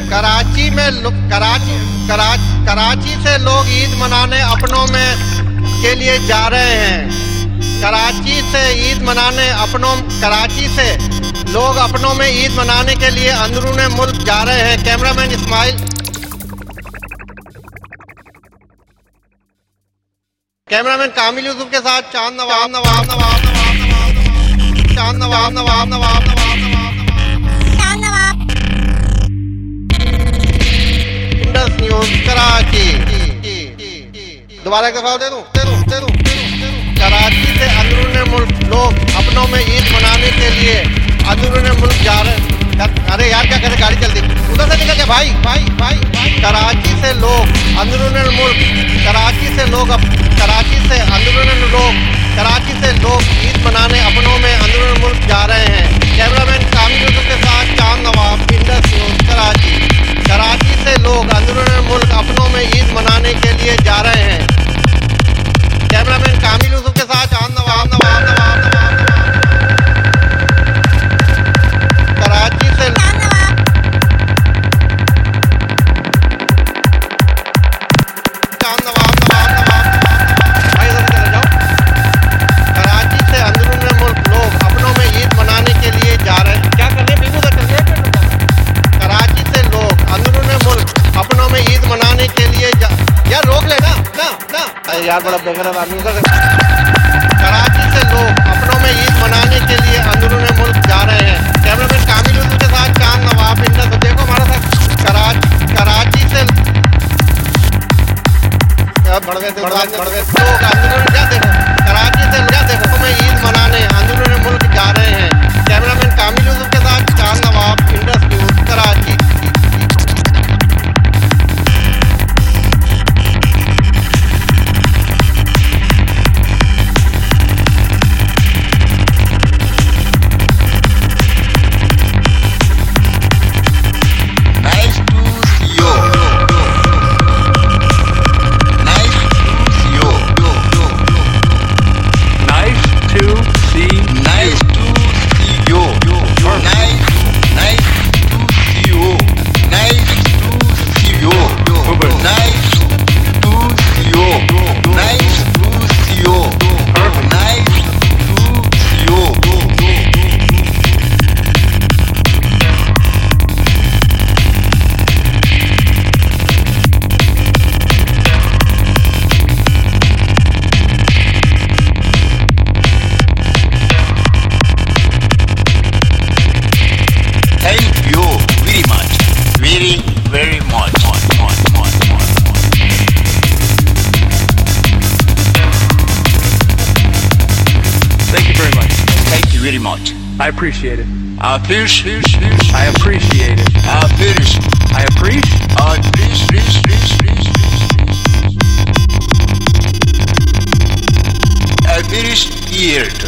कराची से लोग ईद मनाने अपनों में के लिए जा रहे हैं। कराची से लोग अपनों में ईद मनाने के लिए अंदरूने मुल्क जा रहे हैं। कैमरामैन इस्माइल, कैमरामैन कामिल यूसुफ के साथ चांद नवाब। न्यूज़ कराची। दोबारा एक दफा दे दूं। कराची से अंदरूने मुल्क लोग अपनों में ईद मनाने के लिए अंदरूने मुल्क जा रहे हैं। अरे यार क्या करे, गाड़ी चल दी, उधर से निकल के भाई। कराची से अंदरूने लोग ईद मनाने अपनों में अंदरूने मुल्क जा रहे हैं। कैमरामैन कामिल यूसुफ के साथ चांद नवाब, इंडस न्यूज़ कराची। कराची से लोग अंदरूनी मुल्क अपनों में ईद मनाने के लिए जा रहे हैं। कैमरामैन कामिल यूसुफ के साथ चांद नवाब। कराची से चांद नवाब भाई चले जाओ। कराची से अंदरूनी मुल्क लोग अपनों में ईद मनाने के लिए जा रहे हैं। क्या करने बीबू से कराची से लोग अंदरूनी मुल्क अपनों में ईद मनाने के लिए यार रोक लेना ना यार, बड़ा बेकार आदमी। कराची से लोग अपनों में ईद मनाने के लिए अंदरूनी मुल्क जा रहे हैं। कैमरामैन कामिल यूसुफ के साथ चांद नवाब, इंडस। देखो हमारा साथ कराची से लोग अंदरूनी देखो में ईद मनाने अंदरूनी मुल्क जा रहे हैं। कैमरामैन कामिल यूसुफ के साथ Chand Nawab, Indus news Karachi. I appreciate it. I appreciate it. I appreciate it. I appreciate. I appreciate. I appreciate.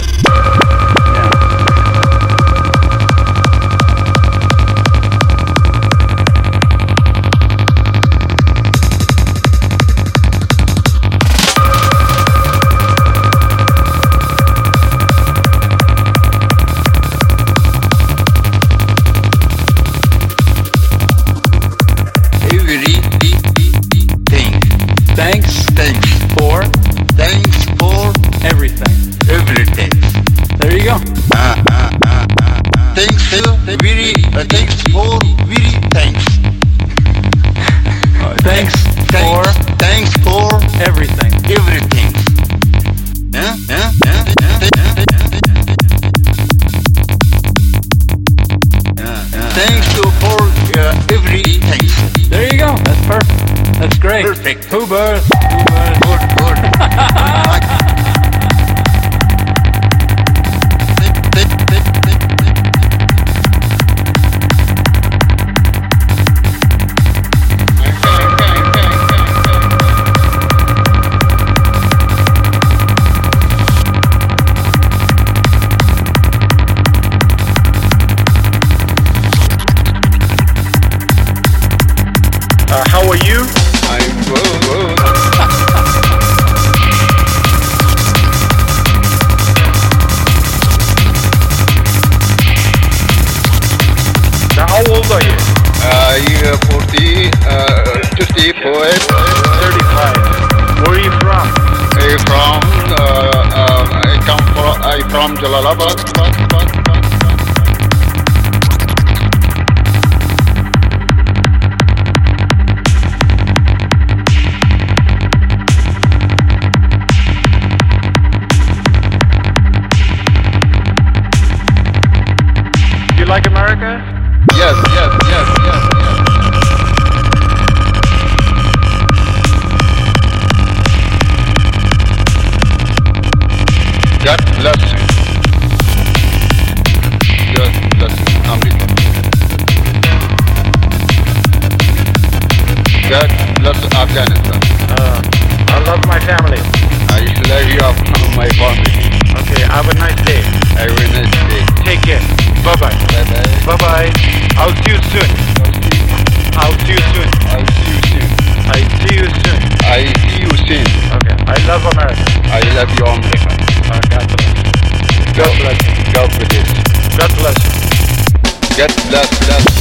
Thanks for everything. There you go. Thanks for very thanks. Thanks for everything. Thanks for everything. There you go. That's perfect. That's great. Perfect. Hoobers. Good. How are you? I'm good. I from Jalalabad. You like America? Yes. God bless you. God bless you, America. God bless Afghanistan. I love my family. I love you, my family. Okay, have a nice day. Have a nice day. Take care. Bye-bye. Bye-bye. Bye-bye. I'll see you soon. I'll see you soon. I'll see you soon. I see you soon. I see you soon. Okay. I love America. I love you, America. God bless. God bless. God bless. God bless. God bless.